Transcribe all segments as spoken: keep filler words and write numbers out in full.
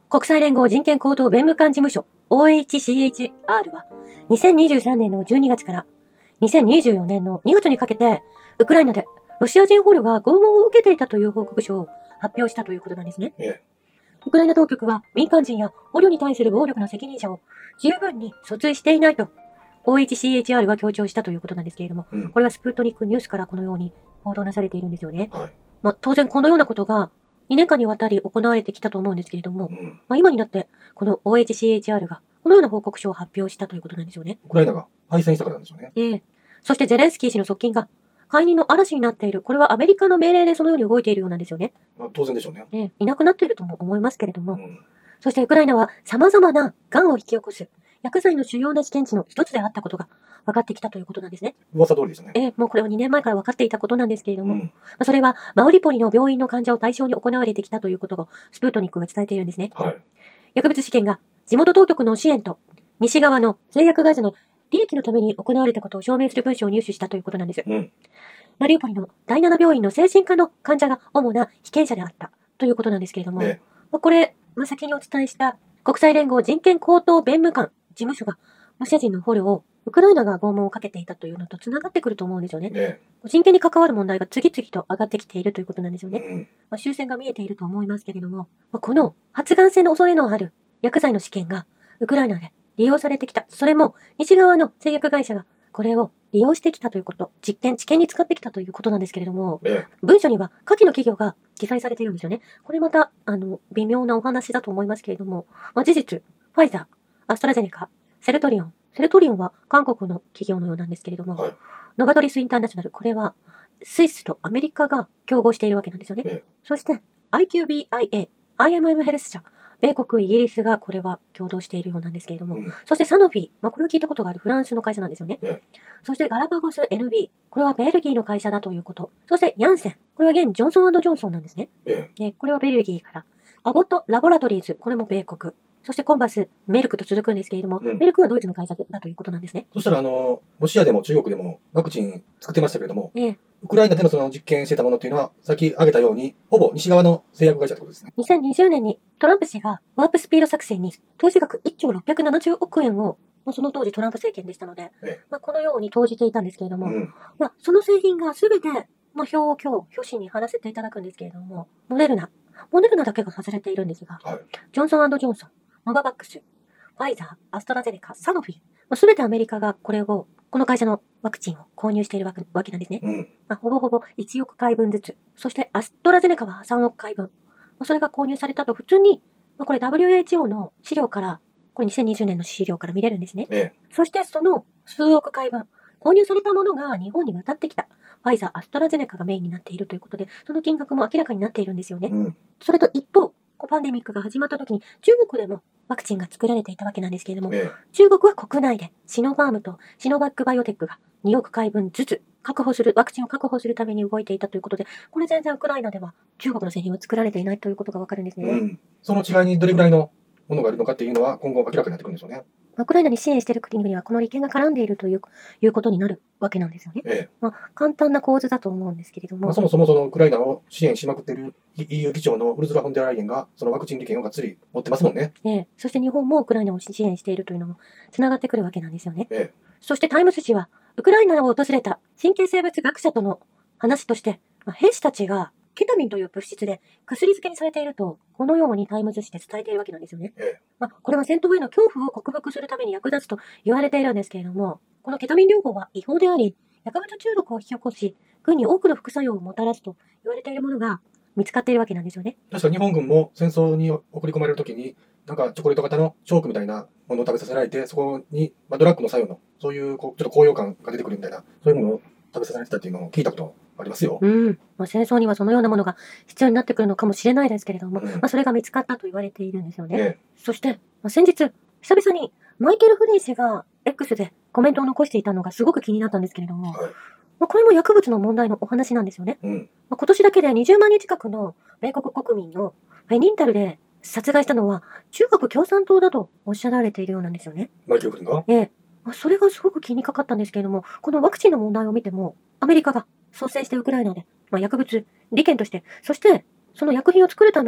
国際連合人権高等弁務官事務所 オーエイチシーエイチアール はにせんにじゅうさんねんのじゅうにがつからにせんにじゅうよねんのにがつにかけてウクライナでロシア人捕虜が拷問を受けていたという報告書を発表したということなんですね。 ええ、 ウクライナ当局は民間人や捕虜に対する暴力の責任者を十分に訴追していないと オーエイチシーエイチアール は強調したということなんですけれども、 うん、 これはスプートニックニュースからこのように報道なされているんですよね。 はい。 まあ、当然このようなことがにねんかんにわたり行われてきたと思うんですけれども、 うん、 まあ、今になってこの オーエイチシーエイチアール がこのような報告書を発表したということなんですよね。 ウクライナが敗戦したからなんでしょうね。 ええ。そしてゼレンスキー氏の側近が解任の嵐になっている。これはアメリカの命令でそのように動いているようなんですよね。 まあ、当然でしょうね。 ええ、いなくなっているとも思いますけれども、 うん、 そしてウクライナは様々な癌を引き起こす薬剤の主要な試験地の一つであったことが分かってきたということなんですね。 噂通りでしたね。 ええ、もうこれはにねんまえから分かっていたことなんですけれども、 うん、 まあ、それはマウリポリの病院の患者を対象に行われてきたということをスプートニックが伝えているんですね。 はい。 薬物試験が地元当局の支援と西側の製薬会社の利益のために行われたことを証明する文書を入手したということなんです。 うん、 マリウポリのだいなな病院の精神科の患者が主な被験者であったということなんですけれども、 ね、 まあこれ、まあ、先にお伝えした国際連合人権高等弁務官事務所がロシア人の捕虜をウクライナが拷問をかけていたというのとつながってくると思うんですよね。 ね、 人権に関わる問題が次々と上がってきているということなんですよね。 うん、 まあ、終戦が見えていると思いますけれども、まあ、この発がん性の恐れのある薬剤の試験がウクライナで利用されてきた。それも西側の製薬会社がこれを利用してきたということ、実験、知見に使ってきたということなんですけれども、 ね、 文書には下記の企業が記載されているんですよね。これまた、あの、微妙なお話だと思いますけれども、まあ、事実、ファイザー、アストラゼネカ、セルトリオン。セルトリオンは韓国の企業のようなんですけれども、 はい。 ノバドリスインターナショナル、これはスイスとアメリカが競合しているわけなんですよね。 ね、 そして アイキュービーアイエー、アイエムエム ヘルス社、米国、イギリスがこれは共同しているようなんですけれども、 うん、 そしてサノフィー、まあ、これを聞いたことがあるフランスの会社なんですよね。 ね、 そしてガラパゴス エヌビー、これはベルギーの会社だということ。そしてヤンセン、これは現ジョンソン&ジョンソンなんですね。 ね、 で、これはベルギーから。アボット・ラボラトリーズ、これも米国。そしてコンバス、メルクと続くんですけれども、 うんメルクはドイツの会社だということなんですね。 そしたら、あの、ロシアでも中国でもワクチン作ってましたけれども、 ええ、 ウクライナでのその実験してたものっていうのは、さっき挙げたように、ほぼ西側の製薬会社ってことですね。 にせんにじゅうねんにトランプ氏がワープスピード作戦に投資額いっちょうろっぴゃくななじゅうおくえんを、まあその当時トランプ政権でしたので、 ええ、 まあ、このように投じていたんですけれども、 うん、 まあ、その製品がすべて、まあ、表を今日、表紙に貼らせていただくんですけれども、モデルナ、モデルナだけが外れているんですが、 はい。 ジョンソン&ジョンソン、ノババックス、ファイザー、アストラゼネカ、サノフィー、まあ、すべてアメリカがこれを、この会社のワクチンを購入しているわけわけなんですね。 うん、 まあ、ほぼほぼいちおくかいぶんずつ。そしてアストラゼネカはさんおくかいぶん。まあ、それが購入されたと普通に、まあ、これ ダブリューエイチオー の資料から、これにせんにじゅうねんの資料から見れるんですね。 ね、 そしてその数億回分、購入されたものが日本に渡ってきた。ファイザー、アストラゼネカがメインになっているということで、その金額も明らかになっているんですよね。 うん、 それと一方、こうパンデミックが始まった時に中国でもワクチンが作られていたわけなんですけれども、 ね、 中国は国内でシノファームとシノバックバイオテックがにおくかいぶんずつ確保する、ワクチンを確保するために動いていたということで、これ全然ウクライナでは中国の製品は作られていないということがわかるんですね。 うん。その違いにどれぐらいのものがあるのかっていうのは今後明らかになってくるんでしょうね。 ウクライナに支援している国々はこの利権が絡んでいるといういうことになるわけなんですよね。 ええ。 まあ、簡単な構図だと思うんですけれども、 まあ、そもそもそのウクライナを支援しまくっている イーユー 議長のウルズラ・フォンデアライエンがそのワクチン利権をがっつり持ってますもんね。 ええ、そして日本もウクライナを支援しているというのもつながってくるわけなんですよね。 ええ。 そしてタイムズ紙はウクライナを訪れた神経生物学者との話として、まあ、兵士たちがケタミンという物質で薬漬けにされていると、このようにタイムズ紙で伝えているわけなんですよね。 ええ。 まあ、これは戦闘への恐怖を克服するために役立つと言われているんですけれども、このケタミン療法は違法であり、薬物中毒を引き起こし、軍に多くの副作用をもたらすと言われているものが見つかっているわけなんですよね。 確か日本軍も戦争に送り込まれるときに、なんかチョコレート型のチョークみたいなものを食べさせられて、そこに、まあ、ドラッグの作用の、そういうこうちょっと高揚感が出てくるみたいな、そういうものを食べさせられてたっていうのを聞いたことありますよ。 うん。まあ、戦争にはそのようなものが必要になってくるのかもしれないですけれども、 うんまあ、それが見つかったと言われているんですよね。 えそして、まあ、先日、久々にマイケル・フリー氏が X でコメントを残していたのがすごく気になったんですけれども、 え。はい。 まあ、これも薬物の問題のお話なんですよね。 うん。 まあ、今年だけでにじゅうまんにん近くの米国国民をフェニンタルで殺害したのは中国共産党だとおっしゃられているようなんですよね。 マイケル君がええ。まあ、それがすごく気にかかったんですけれども、このワクチンの問題を見ても、アメリカが率先してウクライナで、まあ、薬物利権として、そしてその薬品を作るために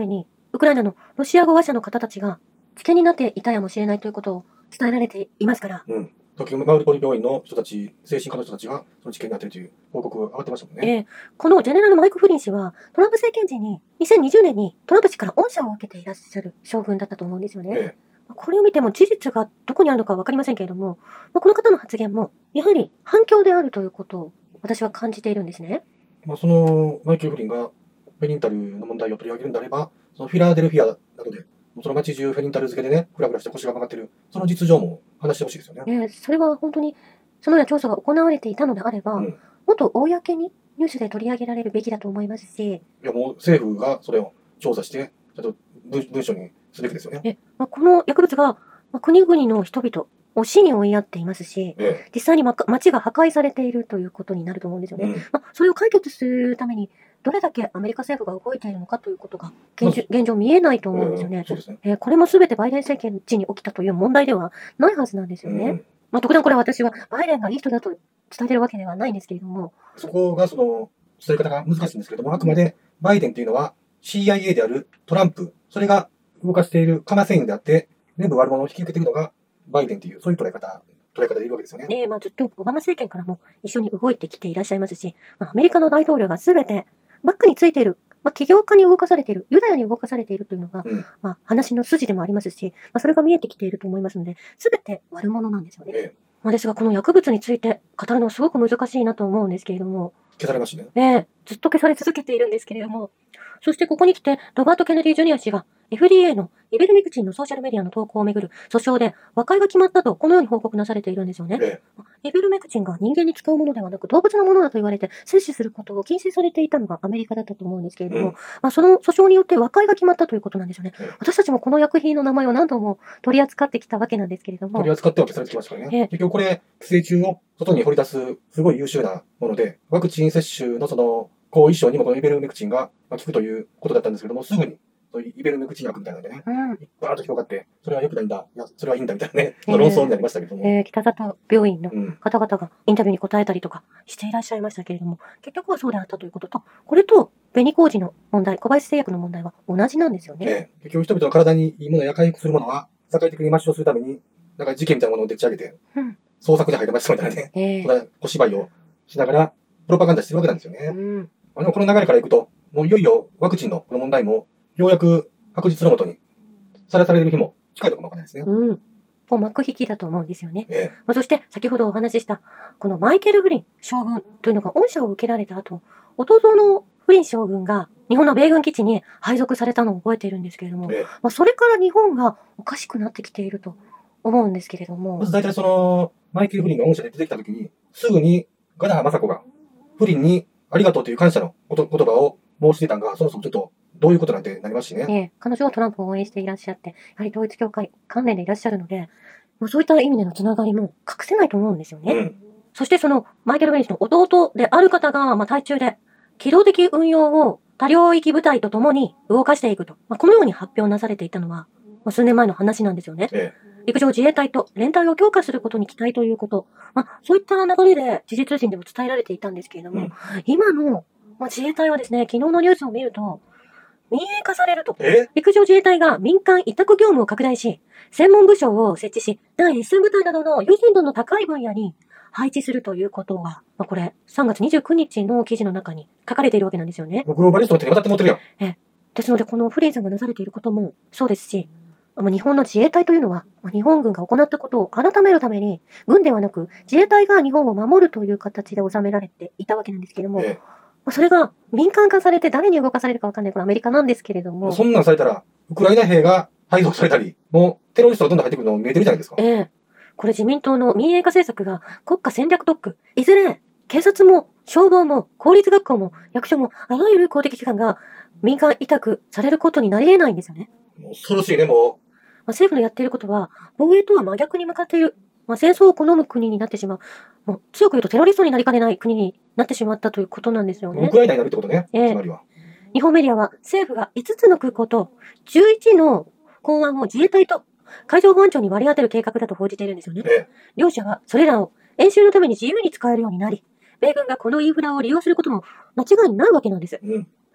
ウクライナのロシア語話者の方たちが危険になっていたやもしれないということを伝えられていますから。 うん。時マウリポリ病院の人たち、精神科の人たちがその事件になっているという報告が上がってましたもんね。 えー、このジェネラル・マイク・フリン氏は、トランプ政権時ににせんにじゅうねんにトランプ氏から恩赦を受けていらっしゃる将軍だったと思うんですよね。 えー、これを見ても事実がどこにあるのかわかりませんけれども、まあ、この方の発言も、やはり反響であるということを私は感じているんですね。 まあ、そのマイケル・フリンがフェニンタルの問題を取り上げるんであれば、そのフィラデルフィアなどで、その街中フェニンタル漬けでね、フラフラして腰が曲がってる、その実情も話してほしいですよね。 えー、それは本当に、そのような調査が行われていたのであれば、うん、もっと公にニュースで取り上げられるべきだと思いますし。いや、もう政府がそれを調査して、ちょっと文文書にすべきですよね。 え、まあ、この薬物が、まあ、国々の人々を死に追いやっていますし、ええ、実際に、ま、街が破壊されているということになると思うんですよね。うん、まあ、それを解決するために、どれだけアメリカ政府が動いているのかということが現状、現状見えないと思うんですよね。 そうですね。 えー、これも全てバイデン政権時に起きたという問題ではないはずなんですよね。うん、まあ、特段これは私はバイデンがいい人だと伝えてるわけではないんですけれども。 そこがその伝え方が難しいんですけれども、あくまでバイデンというのは シーアイエー であるトランプ、それが動かしているカマセインであって、全部悪者を引き受けているのがバイデンという、そういう捉え方、捉え方でいるわけですよね。 ねえ、まあずっとオバマ政権からも一緒に動いてきていらっしゃいますし、まあ、アメリカの大統領が全てバックについている、まあ、起業家に動かされている、ユダヤに動かされているというのが、うん、まあ、話の筋でもありますし、まあ、それが見えてきていると思いますので、全て悪者なんですよね。ええ、まあ、ですが、この薬物について語るのはすごく難しいなと思うんですけれども。 消されましたね。 ええ、ずっと消され続けているんですけれども、そしてここに来て、ロバート・ケネディ・ジュニア氏が エフディーエー のイベルメクチンのソーシャルメディアの投稿をめぐる訴訟で和解が決まったと、このように報告なされているんですよね。ええ、イベルメクチンが人間に使うものではなく動物のものだと言われて、摂取することを禁止されていたのがアメリカだったと思うんですけれども、うん、まあ、その訴訟によって和解が決まったということなんですよね。ええ、私たちもこの薬品の名前を何度も取り扱ってきたわけなんですけれども。 取り扱っては消されてきましたからね。ええ、結局これ、寄生虫を外に掘り出す、すごい優秀なもので、ワクチン接種のその、後遺症にもこのイベルメクチンが効くということだったんですけども、すぐに、そういうイベルメクチン薬みたいなのでね、うん、バーッと広がって、それは良くないんだ、いや、それはいいんだみたいなね、えー、論争になりましたけども。 えー、北里病院の方々がインタビューに答えたりとかしていらっしゃいましたけれども、結局はそうであったということと、これと、紅麹の問題、小林製薬の問題は同じなんですよね。 えー、結局人々の体にいいものや回復するものは、社会的に抹消するために、なんか事件みたいなものをでっち上げて、うん、創作で入れましたみたいなね、えー、小芝居をしながら、プロパガンダしてるわけなんですよね。うん、あのこの流れからいくと、もういよいよワクチンのこの問題も、ようやく確実のもとにさらされる日も近いのかもわからないですね。 うん。もう幕引きだと思うんですよね。 ええ、 まあ、そして、先ほどお話しした、このマイケル・フリン将軍というのが恩赦を受けられた後、弟のフリン将軍が日本の米軍基地に配属されたのを覚えているんですけれども、ええ、まあ、それから日本がおかしくなってきていると思うんですけれども。 まず大体その、マイケル・フリンが恩赦で出てきたときに、すぐにガダハ・マサコがフリンにありがとうという感謝の言葉を申し出たのが、そもそもちょっとどういうことなんてなりますしね。 ええ、彼女はトランプを応援していらっしゃって、やはり統一教会関連でいらっしゃるので、もうそういった意味でのつながりも隠せないと思うんですよね。うん、そしてそのマイケル・フリン氏の弟である方が、まあ、対中で機動的運用を多領域部隊とともに動かしていくと、まあ、このように発表なされていたのは、まあ、数年前の話なんですよね。ええ、陸上自衛隊と連帯を強化することに期待ということ、まあ、そういった流れで事実人でも伝えられていたんですけれども、うん、今の、まあ、自衛隊はですね、昨日のニュースを見ると、民営化されると。陸上自衛隊が民間委託業務を拡大し、専門部署を設置し、第一線部隊などの優先度の高い分野に配置するということが、まあ、これ、さんがつにじゅうくにちの記事の中に書かれているわけなんですよね。 グローバリストの手に渡って持ってるやん。 え、ですので、このフリンさんがなされていることもそうですし、まあ、日本の自衛隊というのは、まあ、日本軍が行ったことを改めるために、軍ではなく自衛隊が日本を守るという形で収められていたわけなんですけれども、ええ、それが民間化されて誰に動かされるかわかんない。これアメリカなんですけれども。 そんなんされたら、ウクライナ兵が配属されたり、もうテロリストがどんどん入ってくるの見えてるじゃないですか。 ええ。これ自民党の民営化政策が国家戦略特区。いずれ、警察も消防も公立学校も役所もあらゆる公的機関が民間委託されることになり得ないんですよね。 恐ろしいね、もう。 まあ、政府のやっていることは、防衛とは真逆に向かっている。まあ、戦争を好む国になってしまう。もう強く言うとテロリストになりかねない国になってしまったということなんですよね。 ウクライナになるってことね。 ええ、 つまりは。 日本メディアは政府がいつつの空港とじゅういちの港湾を自衛隊と海上保安庁に割り当てる計画だと報じているんですよね。ええ、両者はそれらを演習のために自由に使えるようになり、米軍がこのインフラを利用することも間違いないわけなんです。うん、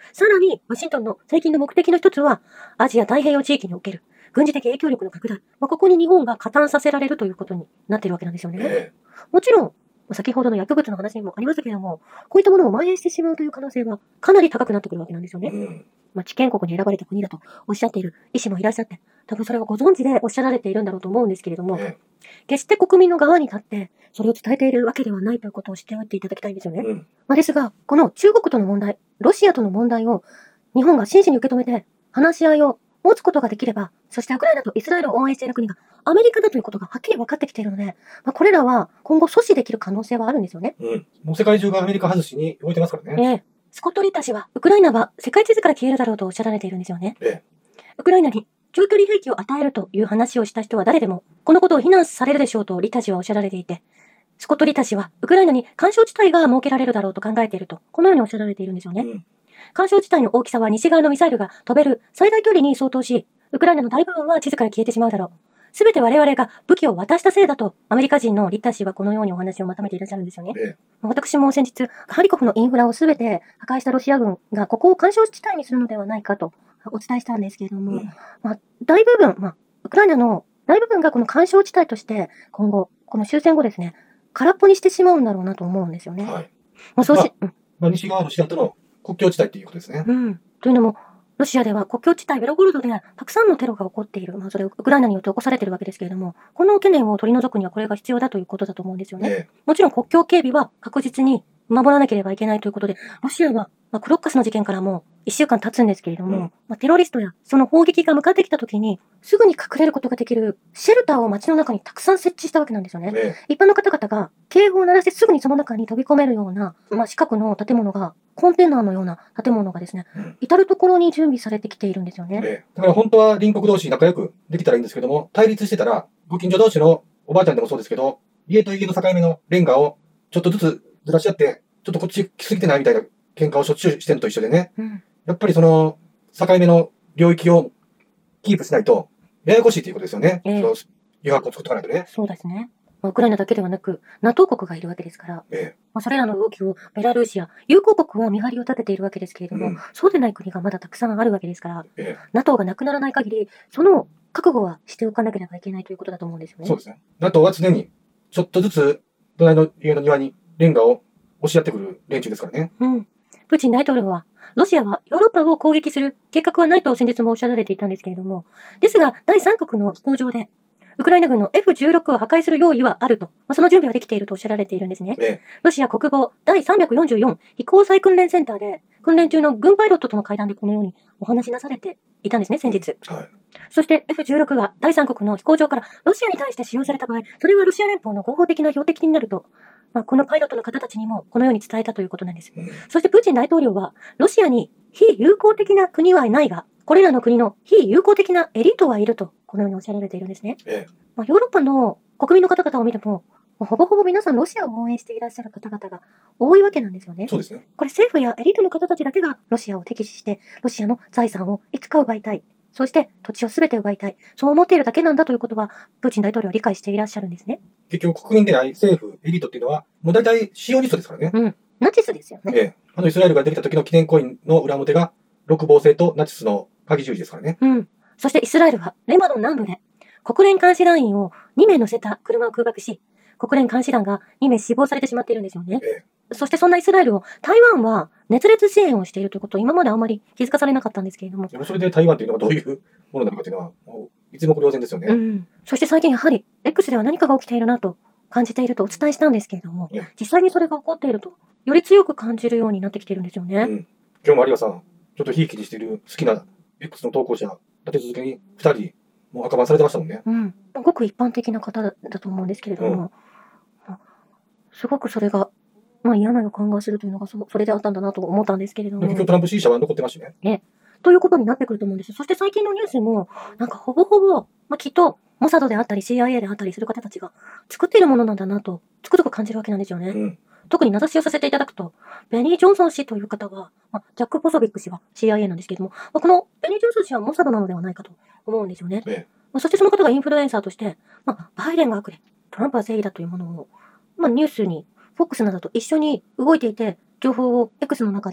さらに、ワシントンの最近の目的の一つは、アジア太平洋地域における軍事的影響力の拡大。まあ、ここに日本が加担させられるということになっているわけなんですよね。 えもちろん、先ほどの薬物の話にもありましたけれども、こういったものを蔓延してしまうという可能性はかなり高くなってくるわけなんですよね。 えうん。 まあ、知見国に選ばれた国だとおっしゃっている医師もいらっしゃって、多分それはご存知でおっしゃられているんだろうと思うんですけれども、 え決して国民の側に立ってそれを伝えているわけではないということを知っておいていただきたいんですよね。 えうん。 まあ、ですが、この中国との問題、ロシアとの問題を日本が真摯に受け止めて話し合いを持つことができれば、そしてウクライナとイスラエルを応援している国がアメリカだということがはっきり分かってきているので、まあ、これらは今後阻止できる可能性はあるんですよね。 うん。もう世界中がアメリカ外しに動いてますからね。 ええ。スコット・リタ氏は、ウクライナは世界地図から消えるだろうとおっしゃられているんですよね。 ええウクライナに長距離兵器を与えるという話をした人は誰でも、このことを非難されるでしょうとリタ氏はおっしゃられていて、スコット・リタ氏は、ウクライナに干渉地帯が設けられるだろうと考えていると、このようにおっしゃられているんですよね。 うん。 干渉地帯の大きさは西側のミサイルが飛べる最大距離に相当し、ウクライナの大部分は地図から消えてしまうだろう。すべて我々が武器を渡したせいだと、アメリカ人のリッター氏はこのようにお話をまとめていらっしゃるんですよね。 ええ私も先日、ハリコフのインフラをすべて破壊したロシア軍がここを干渉地帯にするのではないかとお伝えしたんですけれども、 うんまあ、大部分、まあ、ウクライナの大部分がこの干渉地帯として今後、この終戦後ですね、空っぽにしてしまうんだろうなと思うんですよね。 はい。 まあ、そうし、うんまあ、西側ロシアとの国境地帯っていうことですね。 うん。というのも、ロシアでは国境地帯ベロゴルドでたくさんのテロが起こっている。まあ、それをウクライナによって起こされているわけですけれども、この懸念を取り除くにはこれが必要だということだと思うんですよね。 えもちろん国境警備は確実に守らなければいけないということで、ロシアは、まあ、クロッカスの事件からもいっしゅうかん経つんですけれども、 うんまあ、テロリストやその砲撃が向かってきた時に、すぐに隠れることができるシェルターを街の中にたくさん設置したわけなんですよね。 ええ一般の方々が警報を鳴らしてすぐにその中に飛び込めるような、まあ、四角の建物が、コンテナのような建物がですね、 えうん至るところに準備されてきているんですよね。 ええだから本当は隣国同士仲良くできたらいいんですけども、対立してたら、ご近所同士のおばあちゃんでもそうですけど、家と家の境目のレンガをちょっとずつずらし合って、ちょっとこっち来すぎてないみたいな喧嘩をしょっちゅうしてるのと一緒でね、 うん。 やっぱりその境目の領域をキープしないと、ややこしいということですよね。 ええその余白を作っておかないとね。 そうですね。まあウクライナだけではなく、NATO 国がいるわけですから、 えまあ、それらの動きをベラルーシや友好国は見張りを立てているわけですけれども、 うんそうでない国がまだたくさんあるわけですから、 ええ NATO がなくならない限り、その覚悟はしておかなければいけないということだと思うんですよね。 そうですね。NATO は常にちょっとずつ隣の家の庭にレンガを押し合ってくる連中ですからね。 うん。プーチン大統領は、ロシアはヨーロッパを攻撃する計画はないと先日もおっしゃられていたんですけれども、ですが、第三国の飛行場で、ウクライナ軍の エフじゅうろく を破壊する用意はあると、まあ、その準備はできているとおっしゃられているんですね。 ええロシア国防第さんびゃくよんじゅうよん飛行再訓練センターで、訓練中の軍パイロットとの会談でこのようにお話しなされていたんですね、先日。 はい。 そして エフじゅうろく が第三国の飛行場からロシアに対して使用された場合、それはロシア連邦の合法的な標的になると、まあ、このパイロットの方たちにもこのように伝えたということなんです。 うんそしてプーチン大統領は、ロシアに非友好的な国はないが、これらの国の非友好的なエリートはいると、このようにおっしゃられているんですね。 ええまあ、ヨーロッパの国民の方々を見ても、もうほぼほぼ皆さんロシアを応援していらっしゃる方々が多いわけなんですよね。 そうですね。 これ政府やエリートの方たちだけがロシアを敵視して、ロシアの財産をいつか奪いたい。そして土地をすべて奪いたい。そう思っているだけなんだということは、プーチン大統領は理解していらっしゃるんですね。 結局国民でない政府、エリートっていうのは、もう大体シオニストですからね。 うん。ナチスですよね。 ええあのイスラエルができた時の記念コインの裏表が、六芒星とナチスの鍵十字ですからね。 うん。そしてイスラエルはレバノン南部で国連監視団員をにめい乗せた車を空爆し、国連監視団がにめい死亡されてしまっているんですよね。 えそしてそんなイスラエルを台湾は熱烈支援をしているということを今まであんまり気づかされなかったんですけれども。 えそれで台湾というのがどういうものなのかというのは、もう一目瞭然ですよね。 うん。そして最近やはり X では何かが起きているなと感じているとお伝えしたんですけれどもええ、 実際にそれが起こっていると、より強く感じるようになってきているんですよね。 うん。今日も有馬さん、ちょっとひいきにしている好きな X の投稿者、立て続けにふたり、もう赤番されてましたもんね。 うん。ごく一般的な方だだと思うんですけれども、 うんまあすごくそれが、まあ嫌な予感がするというのがそそれであったんだなと思ったんですけれども。 結局トランプ支持者は残ってましたね。 ということになってくると思うんです。そして最近のニュースも、なんかほぼほぼ、まあ、きっと、モサドであったり シーアイエー であったりする方たちが作っているものなんだなと、つくづく感じるわけなんですよね。 うん。 特に名指しをさせていただくと、ベニー・ジョンソン氏という方は、まあ、ジャック・ポソビック氏は シーアイエー なんですけれども、まあ、このベニー・ジョンソン氏はモサドなのではないかと思うんですよね。 えまあ、そしてその方がインフルエンサーとして、まあ、バイデンが悪で、トランプは正義だというものを、まあ、ニュースに、フォックスなどと一緒に動いていて、情報を X の中で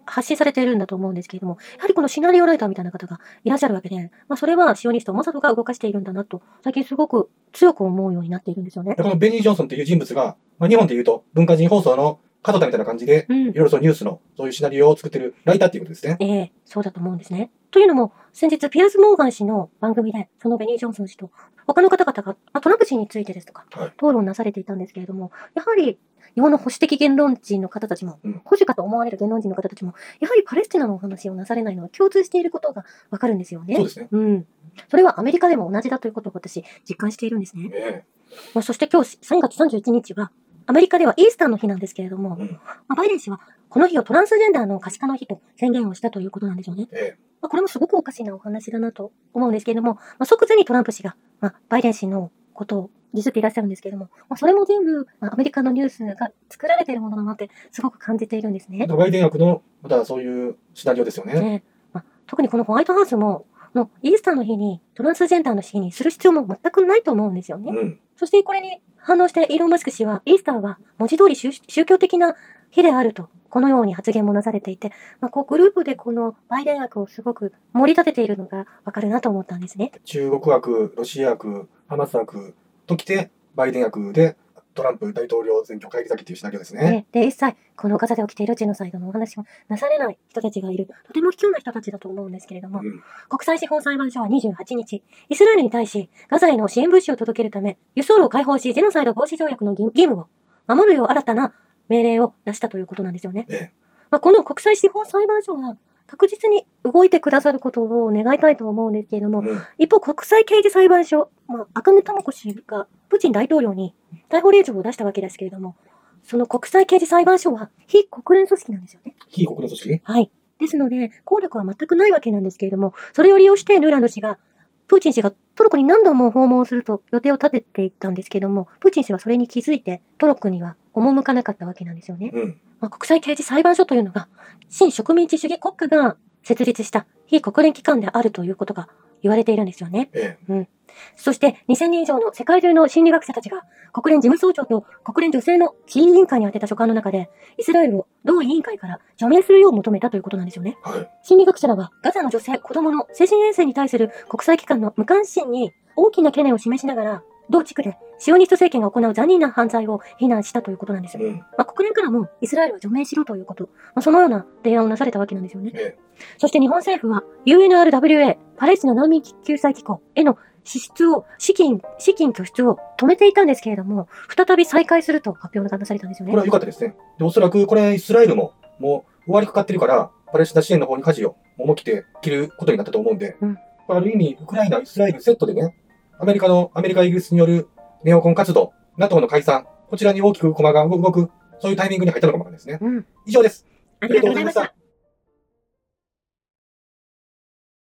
発信されているんだと思うんですけれども、やはりこのシナリオライターみたいな方がいらっしゃるわけで、まあそれはシオニストモサドが動かしているんだなと、最近すごく強く思うようになっているんですよね。 このベニー・ジョンソンっていう人物が、まあ、日本で言うと文化人放送の門田みたいな感じで、 うん、 いろいろそうニュースのそういうシナリオを作ってるライターっていうことですね。 ええ、そうだと思うんですね。というのも、先日ピアース・モーガン氏の番組で、そのベニー・ジョンソン氏と他の方々が、まあ、トランプ氏についてですとか、 はい、 討論なされていたんですけれども、やはり日本の保守的言論人の方たちも、 うん、 保守かと思われる言論人の方たちも、やはりパレスチナのお話をなされないのは共通していることがわかるんですよね。 そうですね。 うん。それはアメリカでも同じだということを私、実感しているんですね。 えまあ、そして今日さんがつさんじゅういちにちは、アメリカではイースターの日なんですけれども、 うん、 まあ、バイデン氏はこの日をトランスジェンダーの可視化の日と宣言をしたということなんですよね。 えまあ、これもすごくおかしなお話だなと思うんですけれども、まあ、即座にトランプ氏が、まあ、バイデン氏のことをディスっていらっしゃるんですけれども、まあ、それも全部、まあ、アメリカのニュースが作られているものだなってすごく感じているんですね。 バイデン役のまたそういうシナリオですよね。 ね、まあ、特にこのホワイトハウスも、のイースターの日にトランスジェンダーの日にする必要も全くないと思うんですよね。 うん、 そしてこれに反応してイーロン・マスク氏は、イースターは文字通り宗教的な日であると、このように発言もなされていて、まあ、こうグループでこのバイデン枠をすごく盛り立てているのがわかるなと思ったんですね。 中国枠、ロシア枠、ハマス枠ときて、バイデン枠でトランプ大統領選挙返り咲きというシナリオですね。 ねで、一切このガザで起きているジェノサイドのお話もなされない人たちがいる、とても卑怯な人たちだと思うんですけれども、 うん、 国際司法裁判所はにじゅうはちにち、イスラエルに対しガザへの支援物資を届けるため、輸送路を開放し、ジェノサイド防止条約の義務を守るよう新たな命令を出したということなんですよね。 ええ、 まあ、この国際司法裁判所は確実に動いてくださることを願いたいと思うんですけれども、 うん、 一方国際刑事裁判所、まあ、赤根智子氏がプーチン大統領に逮捕令状を出したわけですけれども、その国際刑事裁判所は非国連組織なんですよね。 非国連組織？ はい。ですので、効力は全くないわけなんですけれども、それを利用してヌーランド氏が、プーチン氏がトルコに何度も訪問すると予定を立てていったんですけども、プーチン氏はそれに気づいてトルコには赴かなかったわけなんですよね。 うん、 まあ、国際刑事裁判所というのが、新植民地主義国家が設立した非国連機関であるということが言われているんですよね。 ええ、 うん。そしてにせんにん以上の世界中の心理学者たちが国連事務総長と国連女性の地位委員会に宛てた書簡の中でイスラエルを同委員会から除名するよう求めたということなんですよね。 はい、 心理学者らはガザの女性、子供の精神衛生に対する国際機関の無関心に大きな懸念を示しながら、同地区でシオニスト政権が行う残忍な犯罪を非難したということなんですよ。 うん、 まあ、国連からもイスラエルを除名しろということ、まあ、そのような提案をなされたわけなんですよね。 ええ、 そして日本政府は ユーエヌアールダブリューエー パレスチナ難民救済機構への支出を、資金、資金拠出を止めていたんですけれども、再び再開すると発表がなされたんですよね。 これは良かったですね。で、おそらくこれイスラエルももう終わりかかってるから、パレスチナ支援の方に舵を思い切って切ることになったと思うんで、 うん、 ある意味、ウクライナ、イスラエルセットでね、アメリカの、アメリカ、イギリスによるネオコン活動、NATO の解散、こちらに大きく駒が動く、そういうタイミングに入ったのかもわかんないですね。 うん。 以上です。 ありがとうございました。